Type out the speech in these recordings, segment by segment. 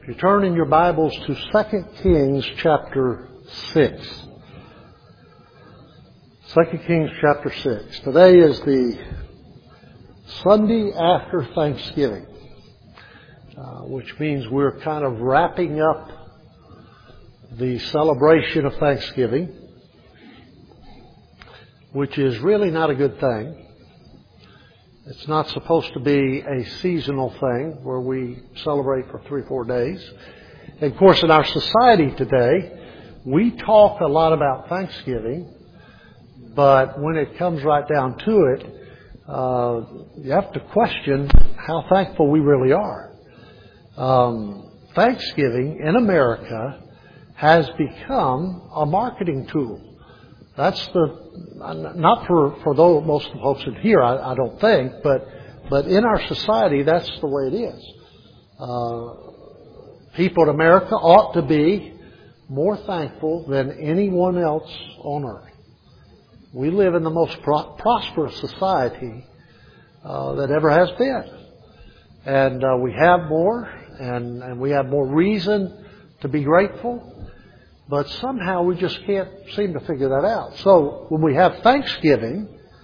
You turn in your Bibles to 2 Kings chapter 6. 2 Kings chapter 6. Today is the Sunday after Thanksgiving, which means we're kind of wrapping up the celebration of Thanksgiving, which is really not a good thing. It's not supposed to be a seasonal thing where we celebrate for 3-4 days. And of course, in our society today, we talk a lot about Thanksgiving, but when it comes right down to it, you have to question how thankful we really are. Thanksgiving in America has become a marketing tool. That's not for most of the folks in here, I don't think, but in our society, that's the way it is. People in America ought to be more thankful than anyone else on earth. We live in the most prosperous society that ever has been. And we have more, and we have more reason to be grateful. But somehow we just can't seem to figure that out. So when we have Thanksgiving,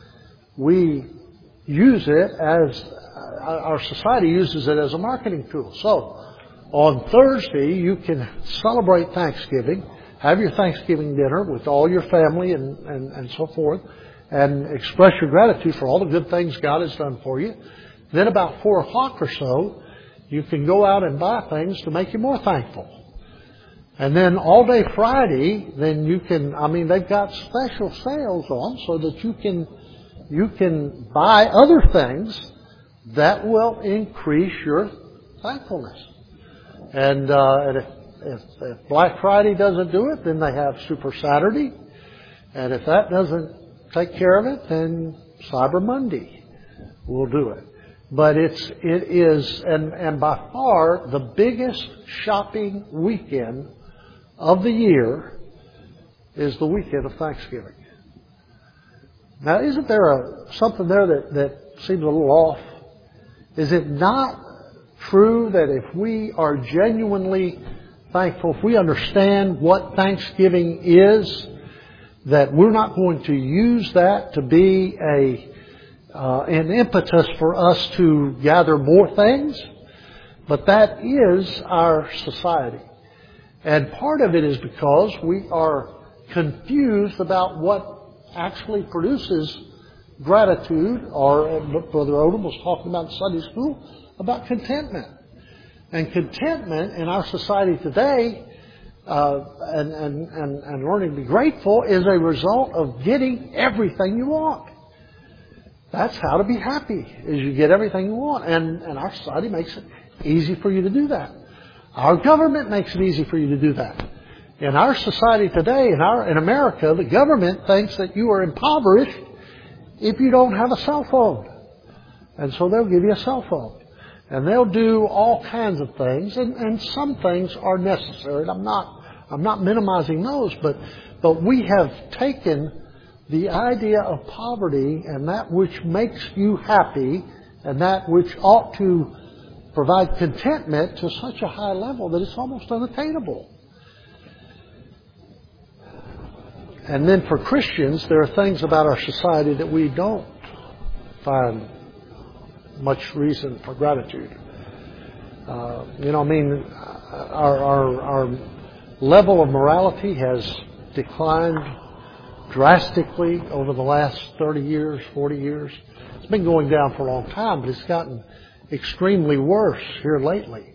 we use it as, our society uses it as a marketing tool. So on Thursday, you can celebrate Thanksgiving, have your Thanksgiving dinner with all your family and so forth, and express your gratitude for all the good things God has done for you. Then about 4 o'clock or so, you can go out and buy things to make you more thankful. And then all day Friday, then you can, they've got special sales on so that you can buy other things that will increase your thankfulness. And if Black Friday doesn't do it, then they have Super Saturday. And if that doesn't take care of it, then Cyber Monday will do it. But it is, and by far the biggest shopping weekend of the year is the weekend of Thanksgiving. Now, isn't there something there that seems a little off? Is it not true that if we are genuinely thankful, if we understand what Thanksgiving is, that we're not going to use that to be an impetus for us to gather more things? But that is our society. And part of it is because we are confused about what actually produces gratitude, or Brother Odom was talking about in Sunday school, about contentment. And contentment in our society today, and learning to be grateful, is a result of getting everything you want. That's how to be happy, is you get everything you want. And our society makes it easy for you to do that. Our government makes it easy for you to do that. In our society today, in America, the government thinks that you are impoverished if you don't have a cell phone. And so they'll give you a cell phone. And they'll do all kinds of things, and some things are necessary. I'm not minimizing those, but we have taken the idea of poverty and that which makes you happy and that which ought to provide contentment to such a high level that it's almost unattainable. And then for Christians, there are things about our society that we don't find much reason for gratitude. Our level of morality has declined drastically over the last 30 years, 40 years. It's been going down for a long time, but it's gotten extremely worse here lately.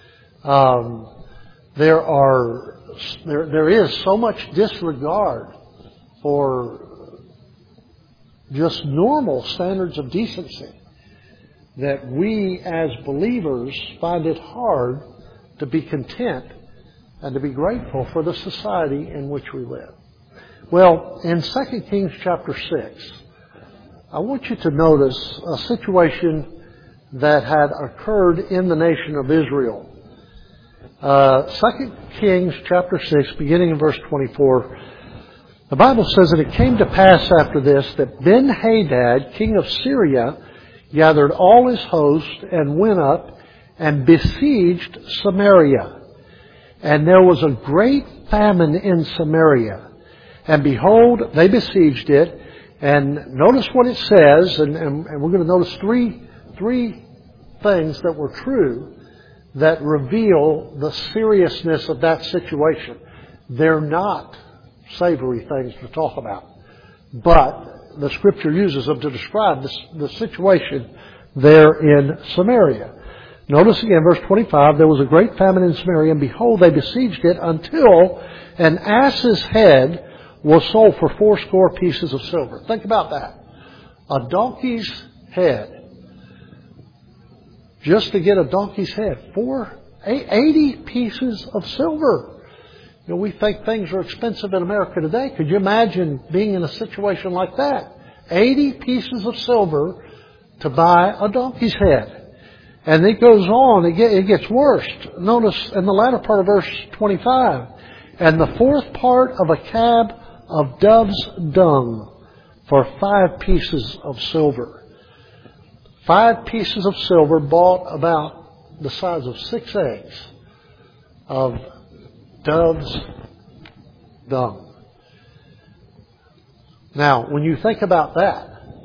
There is so much disregard for just normal standards of decency that we as believers find it hard to be content and to be grateful for the society in which we live. Well, in 2 Kings chapter 6, I want you to notice a situation that had occurred in the nation of Israel. 2 Kings chapter 6, beginning in verse 24, the Bible says that it came to pass after this that Ben-Hadad, king of Syria, gathered all his host and went up and besieged Samaria. And there was a great famine in Samaria. And behold, they besieged it. And notice what it says, and we're going to notice three things that were true that reveal the seriousness of that situation. They're not savory things to talk about, but the Scripture uses them to describe the situation there in Samaria. Notice again, verse 25, there was a great famine in Samaria, and behold, they besieged it until an ass's head was sold for 80 pieces of silver. Think about that. A donkey's head. Just to get a donkey's head. 80 pieces of silver. You know, we think things are expensive in America today. Could you imagine being in a situation like that? 80 pieces of silver to buy a donkey's head. And it goes on, it gets worse. Notice in the latter part of verse 25, and the fourth part of a cab of dove's dung for 5 pieces of silver. 5 pieces of silver bought about the size of 6 eggs of dove's dung. Now, when you think about that,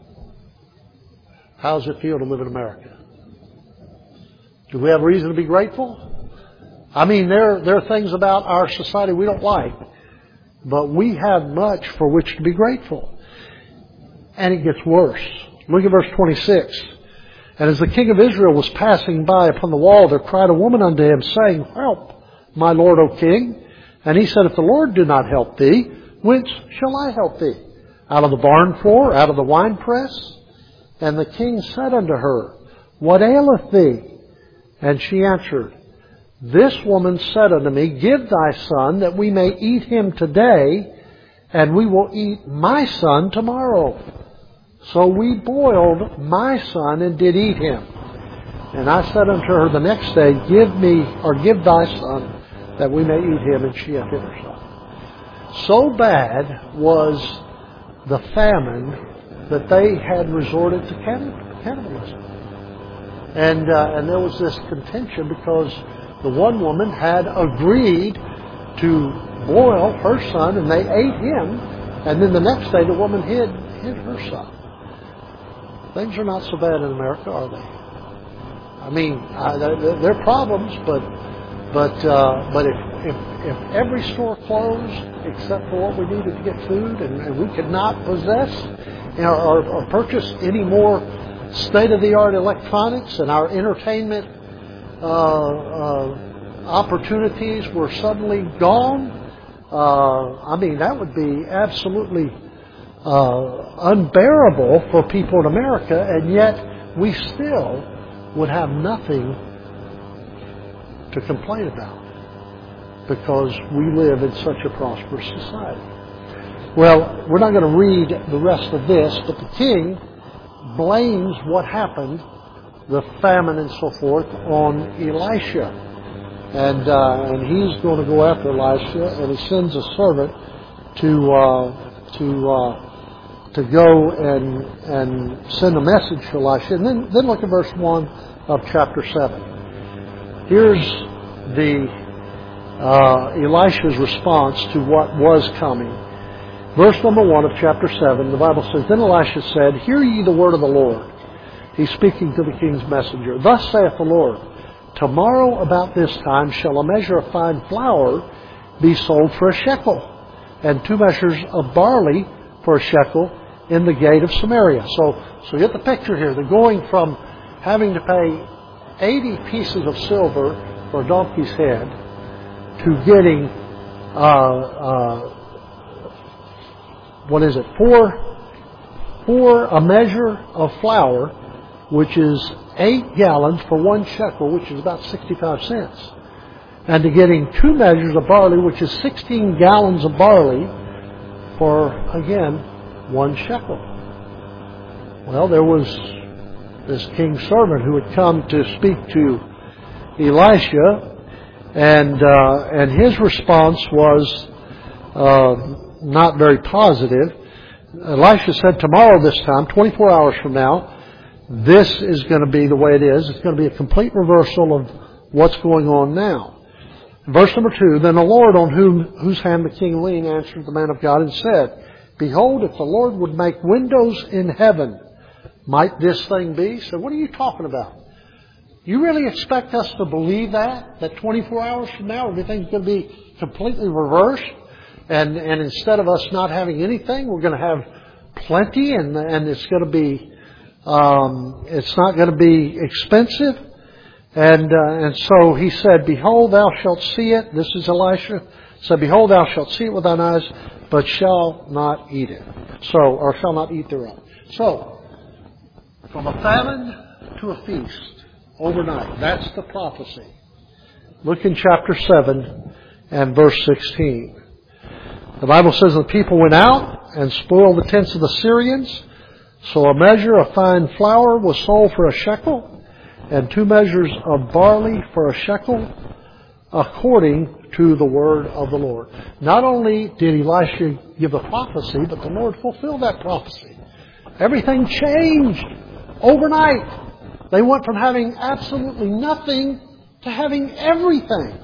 how does it feel to live in America? Do we have reason to be grateful? I mean, there are things about our society we don't like, but we have much for which to be grateful. And it gets worse. Look at verse 26. And as the king of Israel was passing by upon the wall, there cried a woman unto him, saying, Help, my lord, O king. And he said, If the Lord do not help thee, whence shall I help thee? Out of the barn floor, out of the winepress? And the king said unto her, What aileth thee? And she answered, This woman said unto me, Give thy son, that we may eat him today, and we will eat my son tomorrow. So we boiled my son and did eat him. And I said unto her the next day, Give thy son, that we may eat him, and she hath hid her son. So bad was the famine that they had resorted to cannibalism. And there was this contention because the one woman had agreed to boil her son, and they ate him, and then the next day the woman hid her son. Things are not so bad in America, are they? I mean, there are problems, but if every store closed except for what we needed to get food, and we could not possess or purchase any more state-of-the-art electronics, and our entertainment opportunities were suddenly gone, I mean, that would be absolutely unbearable for people in America, and yet we still would have nothing to complain about because we live in such a prosperous society. Well, we're not going to read the rest of this, but the king blames what happened, the famine and so forth, on Elisha. And he's going to go after Elisha, and he sends a servant to go and send a message to Elisha. And then look at verse 1 of chapter 7. Here's Elisha's response to what was coming. Verse number 1 of chapter 7, the Bible says, Then Elisha said, Hear ye the word of the Lord. He's speaking to the king's messenger. Thus saith the Lord, Tomorrow about this time shall a measure of fine flour be sold for a shekel, and 2 measures of barley for a shekel in the gate of Samaria. So you get the picture here. They're going from having to pay 80 pieces of silver for a donkey's head to getting for a measure of flour, which is 8 gallons for 1 shekel, which is about 65 cents. And to getting 2 measures of barley, which is 16 gallons of barley, for, again, 1 shekel. Well, there was this king's servant who had come to speak to Elisha, and his response was not very positive. Elisha said, Tomorrow this time, 24 hours from now, this is going to be the way it is. It's going to be a complete reversal of what's going on now. Verse number 2, then the Lord on whose hand the king leaned answered the man of God and said, behold, if the Lord would make windows in heaven, might this thing be? So what are you talking about? You really expect us to believe that 24 hours from now everything's going to be completely reversed? And instead of us not having anything, we're going to have plenty, and it's going to be, it's not going to be expensive. And so he said, behold, thou shalt see it. This is Elisha. Said, behold, thou shalt see it with thine eyes, but shall not eat it. Or shall not eat thereof. So, from a famine to a feast overnight. That's the prophecy. Look in chapter 7 and verse 16. The Bible says the people went out and spoiled the tents of the Syrians. So a measure of fine flour was sold for a shekel, and 2 measures of barley for a shekel, according to the word of the Lord. Not only did Elisha give a prophecy, but the Lord fulfilled that prophecy. Everything changed overnight. They went from having absolutely nothing to having everything.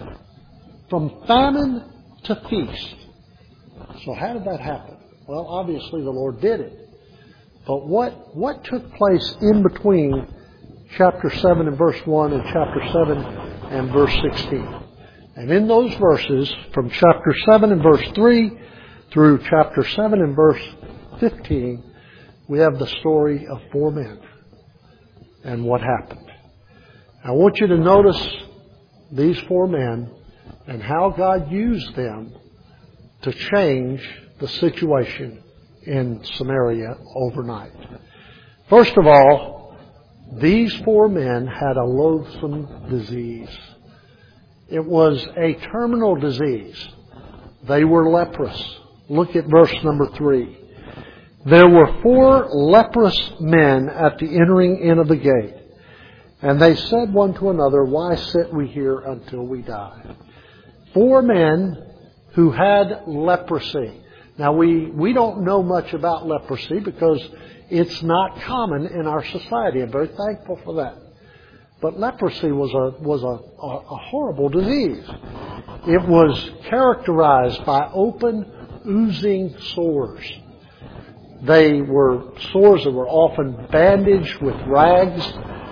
From famine to feast. So how did that happen? Well, obviously the Lord did it. But what took place in between chapter 7 and verse 1 and chapter 7 and verse 16? And in those verses, from chapter 7 and verse 3 through chapter 7 and verse 15, we have the story of 4 men and what happened. I want you to notice these 4 men and how God used them to change the situation in Samaria overnight. First of all, these 4 men had a loathsome disease. It was a terminal disease. They were leprous. Look at verse number 3. There were 4 leprous men at the entering in of the gate. And they said one to another, why sit we here until we die? 4 men who had leprosy. Now we don't know much about leprosy because it's not common in our society. I'm very thankful for that. But leprosy was a horrible disease. It was characterized by open, oozing sores. They were sores that were often bandaged with rags.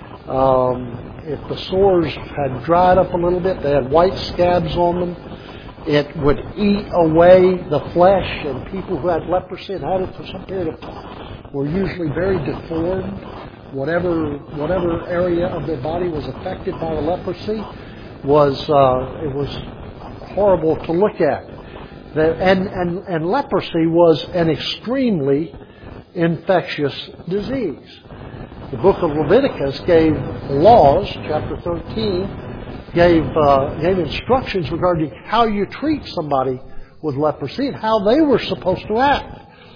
If the sores had dried up a little bit, they had white scabs on them. It would eat away the flesh, and people who had leprosy and had it for some period of time were usually very deformed. Whatever area of their body was affected by the leprosy was horrible to look at. And leprosy was an extremely infectious disease. The book of Leviticus gave laws, chapter 13, gave instructions regarding how you treat somebody with leprosy and how they were supposed to act.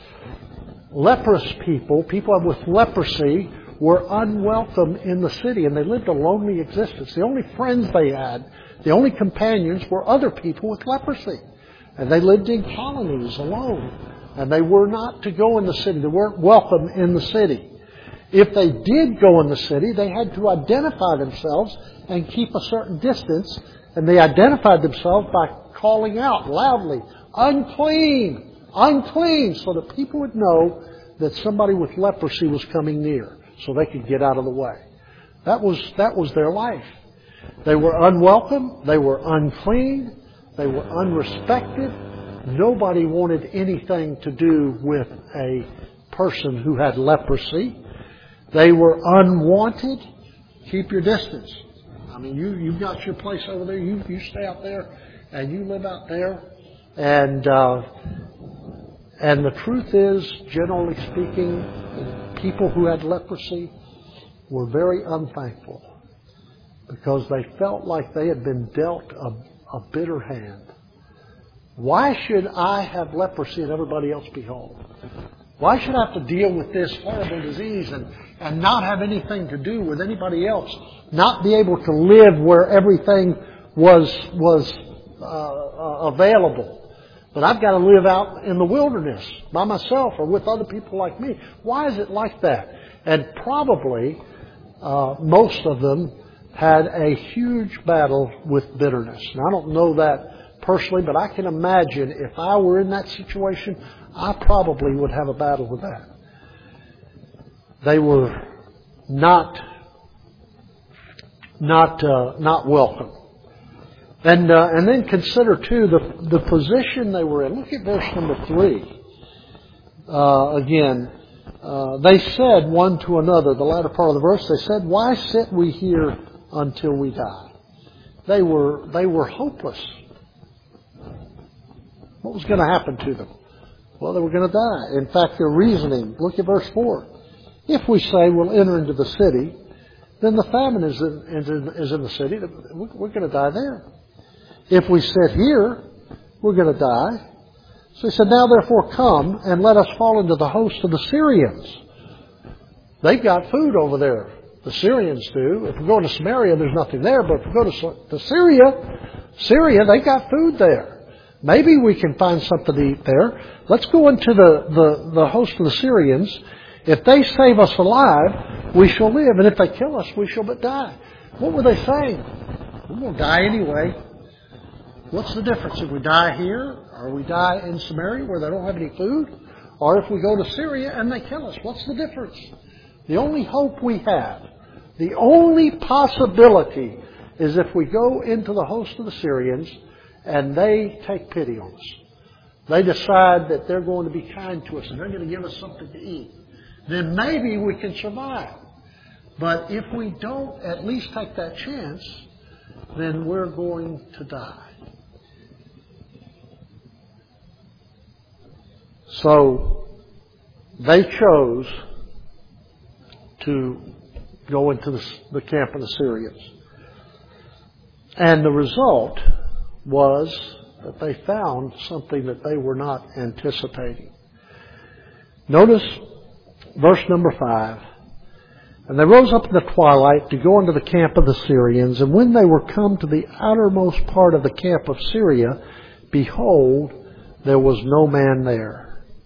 Leprous people with leprosy, were unwelcome in the city, and they lived a lonely existence. The only friends they had, the only companions, were other people with leprosy. And they lived in colonies alone. And they were not to go in the city. They weren't welcome in the city. If they did go in the city, they had to identify themselves and keep a certain distance. And they identified themselves by calling out loudly, "Unclean! Unclean!" so that people would know that somebody with leprosy was coming near, so they could get out of the way. That was their life. They were unwelcome. They were unclean. They were unrespected. Nobody wanted anything to do with a person who had leprosy. They were unwanted. Keep your distance. I mean, you've got your place over there. You stay out there, and you live out there. And the truth is, generally speaking, people who had leprosy were very unthankful because they felt like they had been dealt a bitter hand. Why should I have leprosy and everybody else be whole? Why should I have to deal with this horrible disease and not have anything to do with anybody else? Not be able to live where everything was available. But I've got to live out in the wilderness by myself or with other people like me. Why is it like that? And probably most of them had a huge battle with bitterness. And I don't know that personally, but I can imagine if I were in that situation, I probably would have a battle with that. They were not welcome. And then consider too the position they were in. Look at verse number 3. Again, they said one to another, the latter part of the verse, they said, "Why sit we here until we die?" They were hopeless. What was going to happen to them? Well, they were going to die. In fact, their reasoning, look at verse 4. If we say we'll enter into the city, then the famine is in the city. We're going to die there. If we sit here, we're going to die. So he said, "Now therefore come and let us fall into the host of the Syrians." They've got food over there. The Syrians do. If we go to Samaria, there's nothing there. But if we go to Syria, they've got food there. Maybe we can find something to eat there. Let's go into the host of the Syrians. If they save us alive, we shall live. And if they kill us, we shall but die. What were they saying? We're going to die anyway. What's the difference if we die here or we die in Samaria where they don't have any food? Or if we go to Syria and they kill us? What's the difference? The only hope we have, the only possibility is if we go into the host of the Syrians and they take pity on us. They decide that they're going to be kind to us and they're going to give us something to eat. Then maybe we can survive. But if we don't at least take that chance, then we're going to die. So they chose to go into the camp of the Syrians. And the result was that they found something that they were not anticipating. Notice verse number 5. "And they rose up in the twilight to go into the camp of the Syrians. And when they were come to the outermost part of the camp of Syria, behold, there was no man there."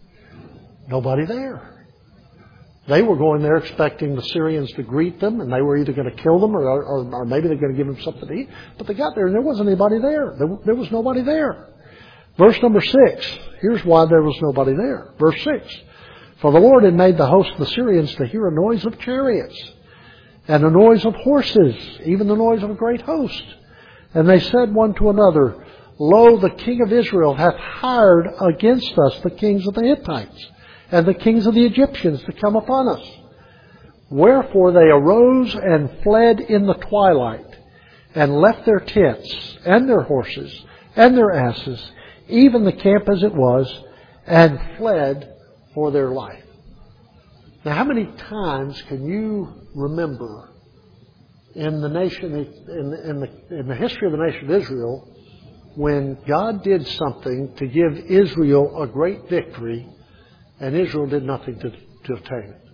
Nobody there. They were going there expecting the Syrians to greet them, and they were either going to kill them or maybe they're going to give them something to eat. But they got there and there wasn't anybody there. There was nobody there. Verse number 6. Here's why there was nobody there. Verse 6. "For the Lord had made the host of the Syrians to hear a noise of chariots, and a noise of horses, even the noise of a great host. And they said one to another, Lo, the king of Israel hath hired against us the kings of the Hittites, and the kings of the Egyptians to come upon us. Wherefore they arose and fled in the twilight, and left their tents, and their horses, and their asses, even the camp as it was, and fled for their life." Now, how many times can you remember in the nation, in the history of the nation of Israel, when God did something to give Israel a great victory, and Israel did nothing to obtain it?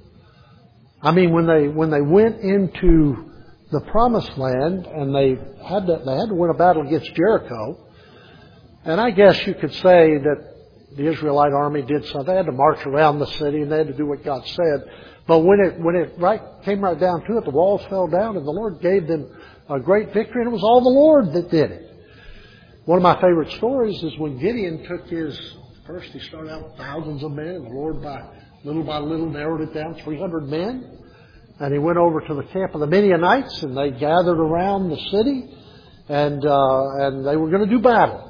I mean, when they went into the Promised Land and they had to win a battle against Jericho, and I guess you could say that the Israelite army did something. They had to march around the city and they had to do what God said. But when it came right down to it, the walls fell down and the Lord gave them a great victory, and it was all the Lord that did it. One of my favorite stories is when Gideon took first he started out with thousands of men, and the Lord by little narrowed it down, 300 men. And he went over to the camp of the Midianites, and they gathered around the city, and they were going to do battle.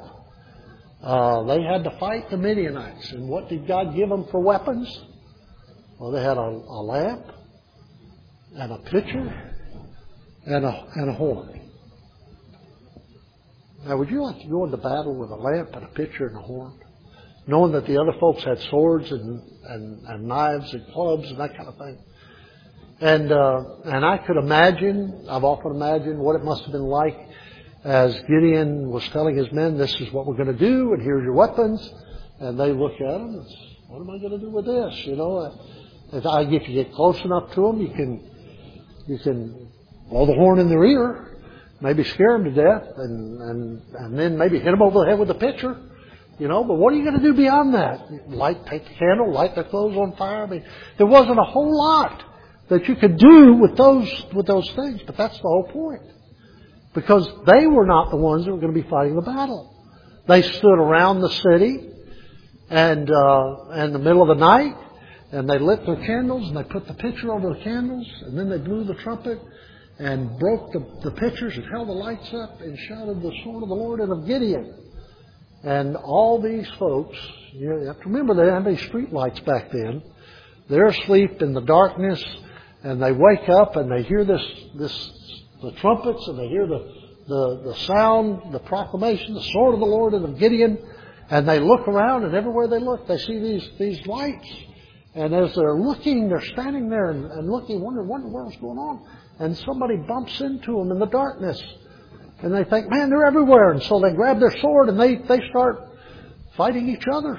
They had to fight the Midianites. And what did God give them for weapons? Well, they had a lamp, and a pitcher, and a horn. Now, would you like to go into battle with a lamp and a pitcher and a horn, knowing that the other folks had swords and knives and clubs and that kind of thing? And I could imagine, I've often imagined what it must have been like as Gideon was telling his men, this is what we're going to do, and here's your weapons. And they look at him and say, what am I going to do with this? You know, if you get close enough to them, you can blow the horn in their ear, maybe scare them to death, and then maybe hit them over the head with a pitcher. You know, but what are you going to do beyond that? Take the candle, light their clothes on fire? I mean, there wasn't a whole lot that you could do with those things. But that's the whole point. Because they were not the ones that were going to be fighting the battle. They stood around the city and in the middle of the night, and they lit their candles, and they put the pitcher over the candles, and then they blew the trumpet and broke the pitchers and held the lights up and shouted the sword of the Lord and of Gideon. And all these folks, you have to remember they didn't have any street lights back then. They're asleep in the darkness, and they wake up and they hear the trumpets, and they hear the sound, the proclamation, the sword of the Lord and of Gideon, and they look around, and everywhere they look, they see these lights. And as they're looking, they're standing there and looking, wondering what in the world's going on. And somebody bumps into them in the darkness. And they think, man, they're everywhere. And so they grab their sword and they start fighting each other.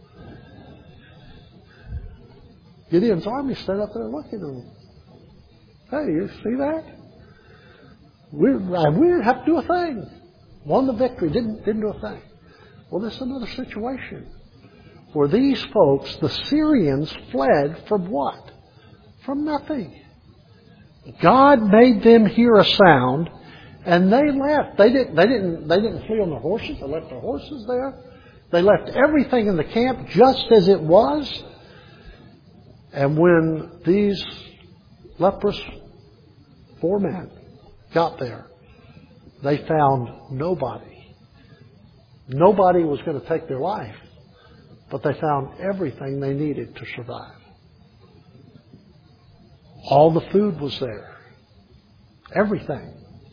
Gideon's army stood up there looking at them. Hey, you see that? We didn't have to do a thing. Won the victory, didn't do a thing. Well, this is another situation where these folks, the Syrians, fled from what? From nothing. God made them hear a sound, and they left. They didn't flee on their horses. They left their horses there. They left everything in the camp just as it was. And when these leprous 4 men got there, they found nobody. Nobody was going to take their life, but they found everything they needed to survive. All the food was there. Everything.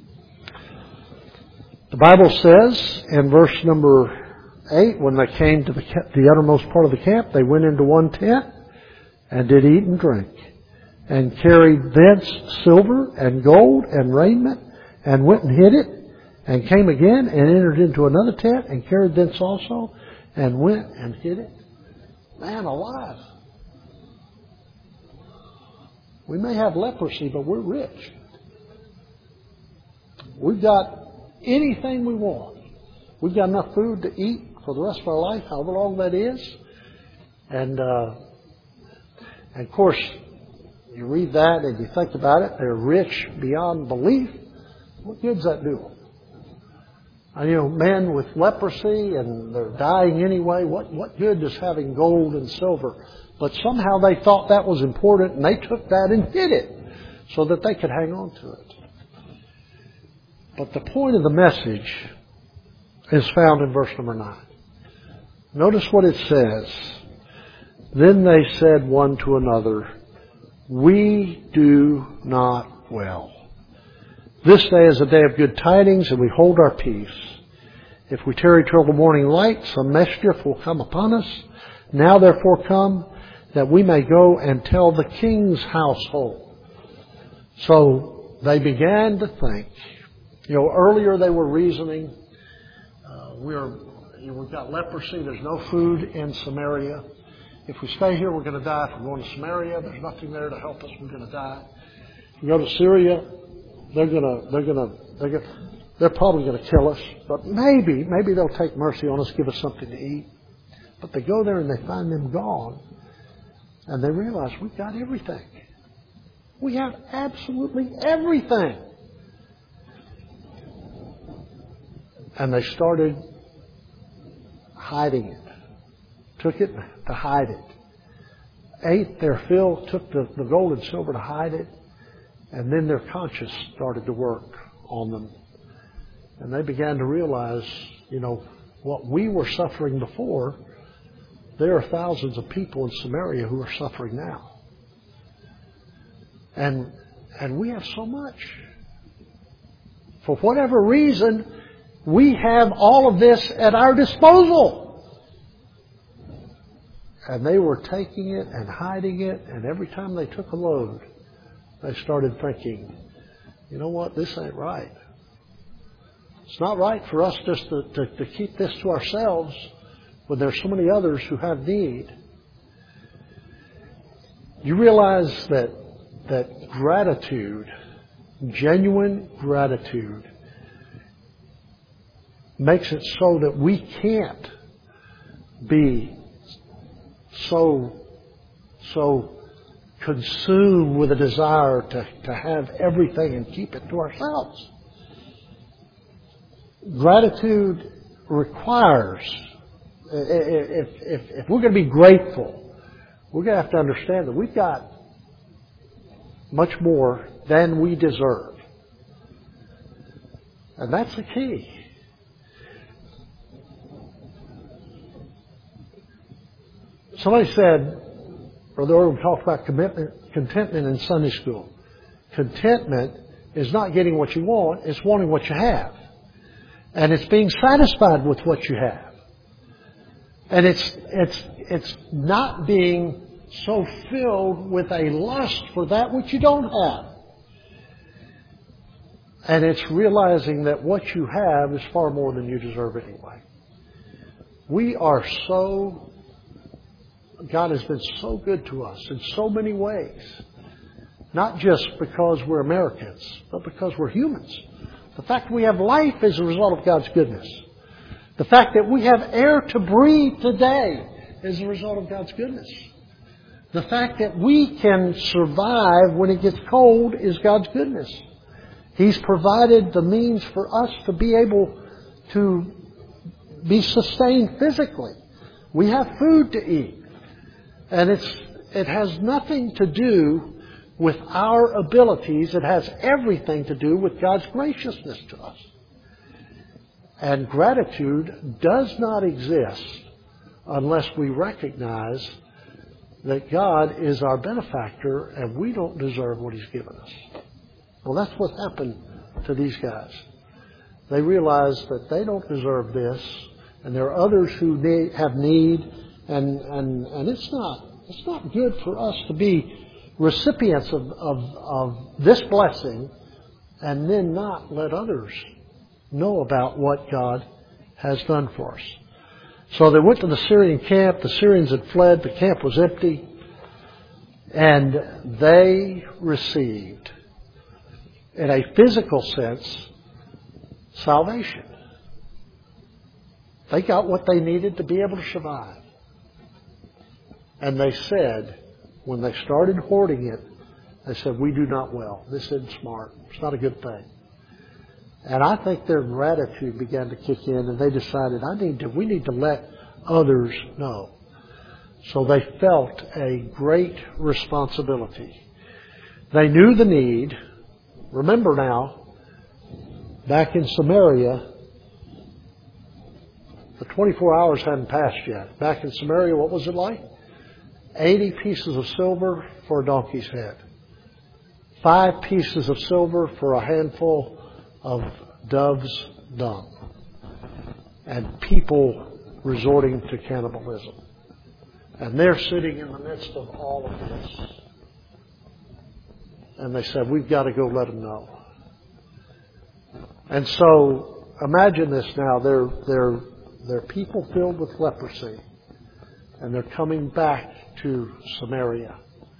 The Bible says in verse number 8, when they came to the uttermost part of the camp, they went into one tent and did eat and drink, and carried thence silver and gold and raiment, and went and hid it, and came again and entered into another tent and carried thence also, and went and hid it. Man alive. We may have leprosy, but we're rich. We've got anything we want. We've got enough food to eat for the rest of our life, however long that is. And of course, you read that and you think about it, they're rich beyond belief. What good does that do them? Men with leprosy and they're dying anyway, what good is having gold and silver? But somehow they thought that was important, and they took that and hid it so that they could hang on to it. But the point of the message is found in verse number 9. Notice what it says. Then they said one to another, we do not well. This day is a day of good tidings, and we hold our peace. If we tarry till the morning light, some mischief will come upon us. Now therefore come, that we may go and tell the king's household. So they began to think. Earlier they were reasoning, we've got leprosy, there's no food in Samaria. If we stay here, we're going to die. If we're going to Samaria, there's nothing there to help us, we're going to die. If we go to Syria, they're probably going to kill us. But maybe they'll take mercy on us, give us something to eat. But they go there and they find them gone. And they realize we've got everything. We have absolutely everything. And they started hiding it. Took it to hide it. Ate their fill, took the gold and silver to hide it. And then their conscience started to work on them. And they began to realize, what we were suffering before, there are thousands of people in Samaria who are suffering now. And we have so much. For whatever reason, we have all of this at our disposal. And they were taking it and hiding it, and every time they took a load, they started thinking, you know what, this ain't right. It's not right for us just to keep this to ourselves when there's so many others who have need. You realize that gratitude, genuine gratitude, makes it so that we can't be so consumed with a desire to have everything and keep it to ourselves. Gratitude requires, if we're going to be grateful, we're going to have to understand that we've got much more than we deserve. And that's the key. Somebody said, Brother Orwell talked about contentment in Sunday school. Contentment is not getting what you want, it's wanting what you have. And it's being satisfied with what you have. And it's not being so filled with a lust for that which you don't have. And it's realizing that what you have is far more than you deserve anyway. We are so, God has been so good to us in so many ways. Not just because we're Americans, but because we're humans. The fact that we have life is a result of God's goodness. The fact that we have air to breathe today is a result of God's goodness. The fact that we can survive when it gets cold is God's goodness. He's provided the means for us to be able to be sustained physically. We have food to eat. And it has nothing to do with our abilities. It has everything to do with God's graciousness to us. And gratitude does not exist unless we recognize that God is our benefactor and we don't deserve what He's given us. Well, that's what happened to these guys. They realized that they don't deserve this, and there are others who have need, and it's not good for us to be recipients of this blessing and then not let others know about what God has done for us. So they went to the Syrian camp. The Syrians had fled. The camp was empty. And they received, in a physical sense, salvation. They got what they needed to be able to survive. And they said, when they started hoarding it, they said, we do not well. This isn't smart. It's not a good thing. And I think their gratitude began to kick in, and they decided, we need to let others know. So they felt a great responsibility. They knew the need. Remember now, back in Samaria, the 24 hours hadn't passed yet. Back in Samaria, what was it like? 80 pieces of silver for a donkey's head. 5 pieces of silver for a handful of dove's dung. And people resorting to cannibalism. And they're sitting in the midst of all of this. And they said, we've got to go let them know. And so, imagine this now. They're people filled with leprosy. And they're coming back to Samaria.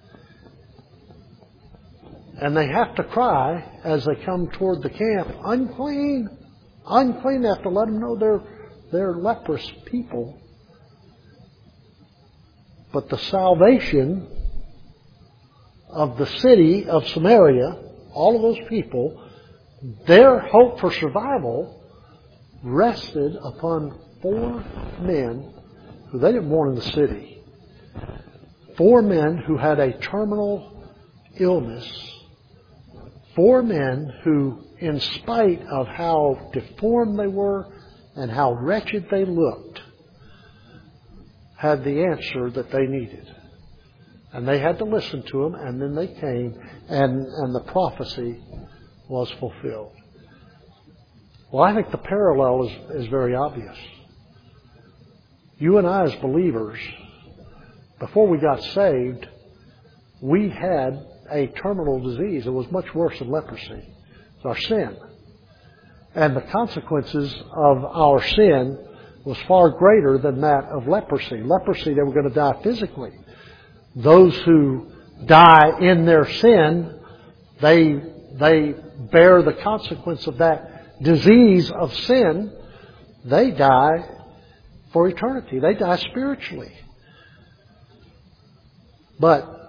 And they have to cry as they come toward the camp, unclean, unclean. They have to let them know they're leprous people. But the salvation of the city of Samaria, all of those people, their hope for survival rested upon 4 men who they didn't want in the city. 4 men who had a terminal illness. 4 men who, in spite of how deformed they were and how wretched they looked, had the answer that they needed. And they had to listen to them, and then they came, and the prophecy was fulfilled. Well, I think the parallel is very obvious. You and I as believers, before we got saved, we had a terminal disease. It was much worse than leprosy. It's our sin. And the consequences of our sin was far greater than that of leprosy. Leprosy, they were going to die physically. Those who die in their sin, they bear the consequence of that disease of sin. They die for eternity. They die spiritually. But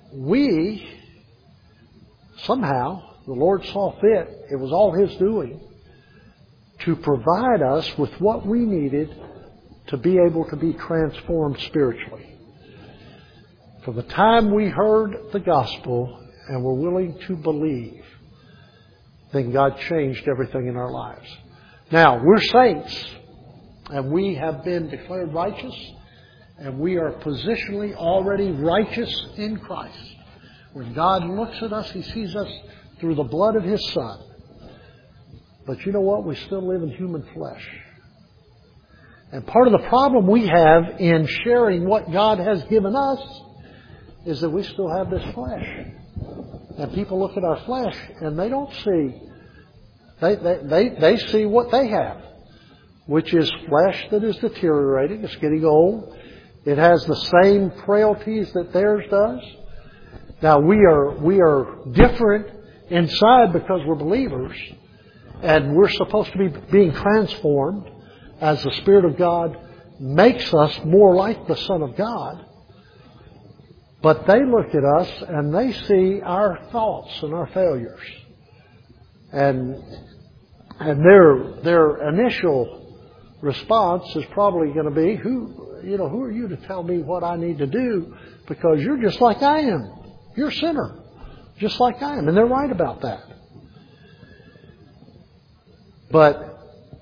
we, somehow, the Lord saw fit, it was all His doing, to provide us with what we needed to be able to be transformed spiritually. From the time we heard the gospel and were willing to believe, then God changed everything in our lives. Now, we're saints, and we have been declared righteous, and we are positionally already righteous in Christ. When God looks at us, He sees us through the blood of His Son. But you know what? We still live in human flesh. And part of the problem we have in sharing what God has given us is that we still have this flesh. And people look at our flesh and they don't see. They see what they have, which is flesh that is deteriorating. It's getting old. It has the same frailties that theirs does. Now we are different inside because we're believers, and we're supposed to be being transformed as the Spirit of God makes us more like the Son of God. But they look at us and they see our thoughts and our failures. And their initial response is probably going to be, who are you to tell me what I need to do? Because you're just like I am. You're a sinner, just like I am. And they're right about that. But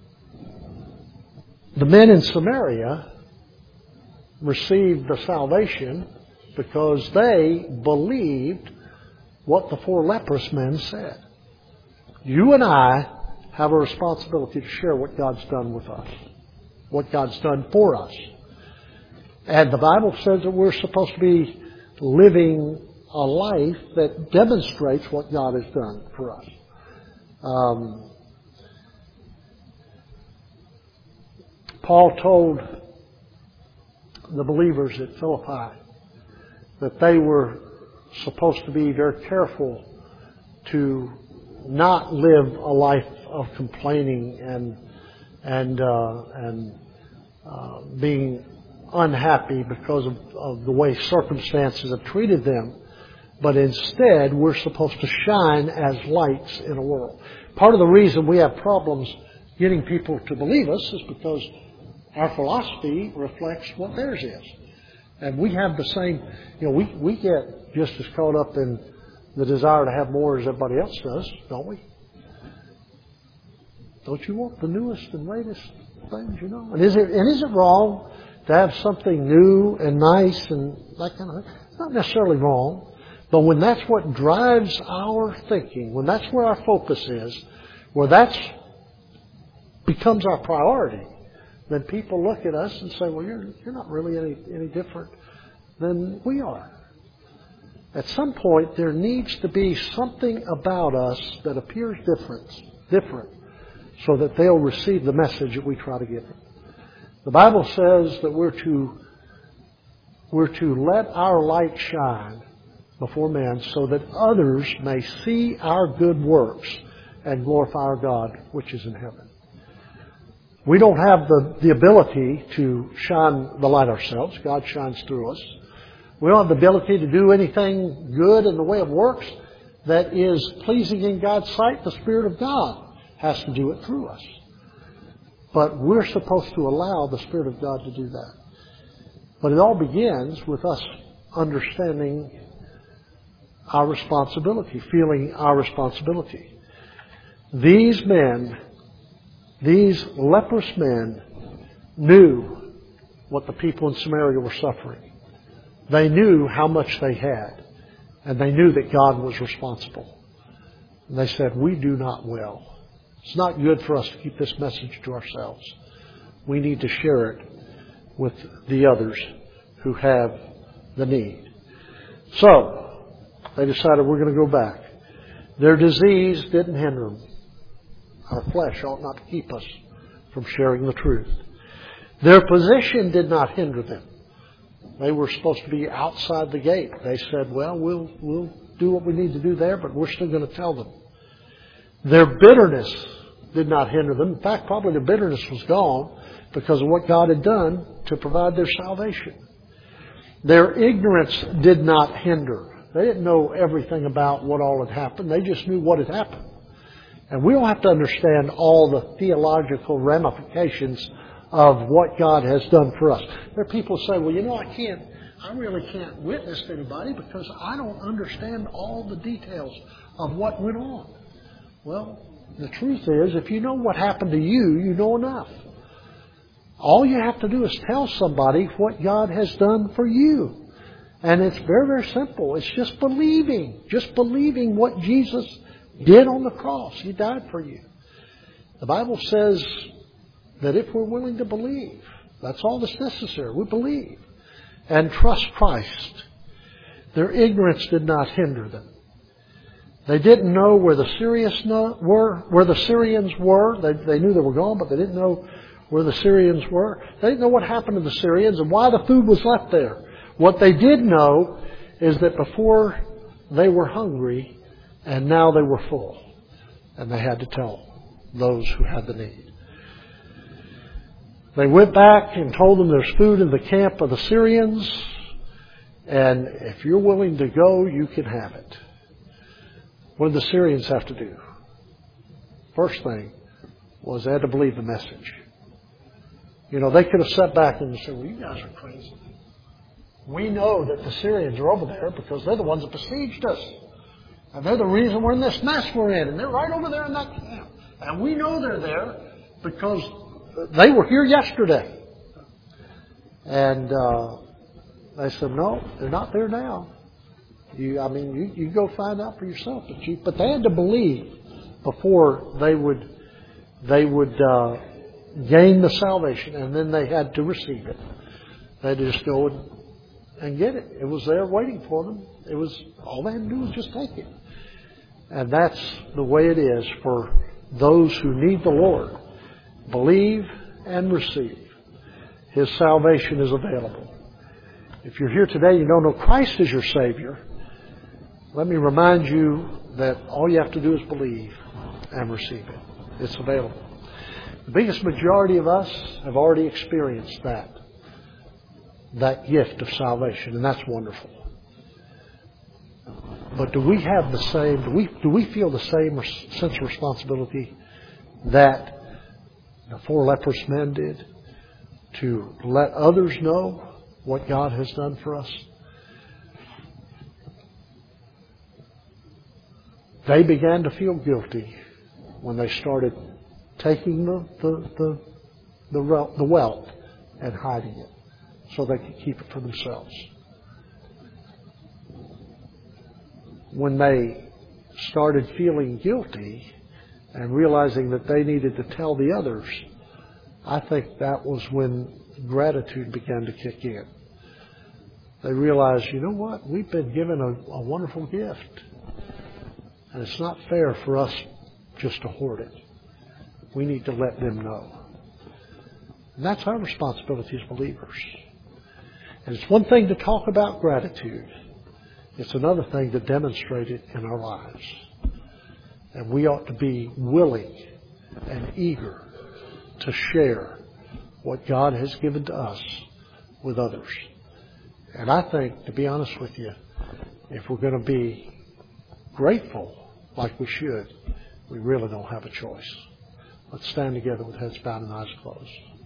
the men in Samaria received the salvation because they believed what the 4 leprous men said. You and I have a responsibility to share what God's done with us, what God's done for us. And the Bible says that we're supposed to be living a life that demonstrates what God has done for us. Paul told the believers at Philippi that they were supposed to be very careful to not live a life of complaining and being unhappy because of the way circumstances have treated them, but instead we're supposed to shine as lights in a world. Part of the reason we have problems getting people to believe us is because our philosophy reflects what theirs is. And we have the same, we get just as caught up in the desire to have more as everybody else does, don't we? Don't you want the newest and latest things, And is it wrong to have something new and nice and that kind of thing? It's not necessarily wrong. But when that's what drives our thinking, when that's where our focus is, where that becomes our priority, then people look at us and say, well, you're not really any different than we are. At some point, there needs to be something about us that appears different, so that they'll receive the message that we try to give them. The Bible says that we're to let our light shine before men so that others may see our good works and glorify our God which is in heaven. We don't have the ability to shine the light ourselves. God shines through us. We don't have the ability to do anything good in the way of works that is pleasing in God's sight. The Spirit of God has to do it through us. But we're supposed to allow the Spirit of God to do that. But it all begins with us understanding our responsibility, feeling our responsibility. These leprous men knew what the people in Samaria were suffering. They knew how much they had, and they knew that God was responsible. And they said, we do not well. It's not good for us to keep this message to ourselves. We need to share it with the others who have the need. So, they decided we're going to go back. Their disease didn't hinder them. Our flesh ought not to keep us from sharing the truth. Their position did not hinder them. They were supposed to be outside the gate. They said, well, we'll do what we need to do there, but we're still going to tell them. Their bitterness did not hinder them. In fact, probably the bitterness was gone because of what God had done to provide their salvation. Their ignorance did not hinder. They didn't know everything about what all had happened. They just knew what had happened. And we don't have to understand all the theological ramifications of what God has done for us. There are people who say, well, I really can't witness to anybody because I don't understand all the details of what went on. Well, the truth is, if you know what happened to you, you know enough. All you have to do is tell somebody what God has done for you. And it's very, very simple. It's just believing. Just believing what Jesus did on the cross. He died for you. The Bible says that if we're willing to believe, that's all that's necessary. We believe and trust Christ. Their ignorance did not hinder them. They didn't know where the Syrians were. They knew they were gone, but they didn't know where the Syrians were. They didn't know what happened to the Syrians and why the food was left there. What they did know is that before they were hungry and now they were full. And they had to tell those who had the need. They went back and told them there's food in the camp of the Syrians. And if you're willing to go, you can have it. What did the Syrians have to do? First thing was they had to believe the message. They could have sat back and said, well, you guys are crazy. We know that the Syrians are over there because they're the ones that besieged us. And they're the reason we're in this mess we're in. And they're right over there in that camp. And we know they're there because they were here yesterday. And they said, no, they're not there now. You go find out for yourself. But they had to believe before they would gain the salvation, and then they had to receive it. They had to just go and get it. It was there waiting for them. It was all they had to do was just take it. And that's the way it is for those who need the Lord. Believe and receive. His salvation is available. If you're here today and you don't know Christ as your Savior, let me remind you that all you have to do is believe and receive it. It's available. The biggest majority of us have already experienced that gift of salvation, and that's wonderful. But do we have the same? Do we feel the same sense of responsibility that the 4 leprous men did to let others know what God has done for us? They began to feel guilty when they started taking the wealth and hiding it so they could keep it for themselves. When they started feeling guilty and realizing that they needed to tell the others, I think that was when gratitude began to kick in. They realized, you know what? We've been given a wonderful gift. And it's not fair for us just to hoard it. We need to let them know. And that's our responsibility as believers. And it's one thing to talk about gratitude. It's another thing to demonstrate it in our lives. And we ought to be willing and eager to share what God has given to us with others. And I think, to be honest with you, if we're going to be grateful like we should, we really don't have a choice. Let's stand together with heads bowed and eyes closed.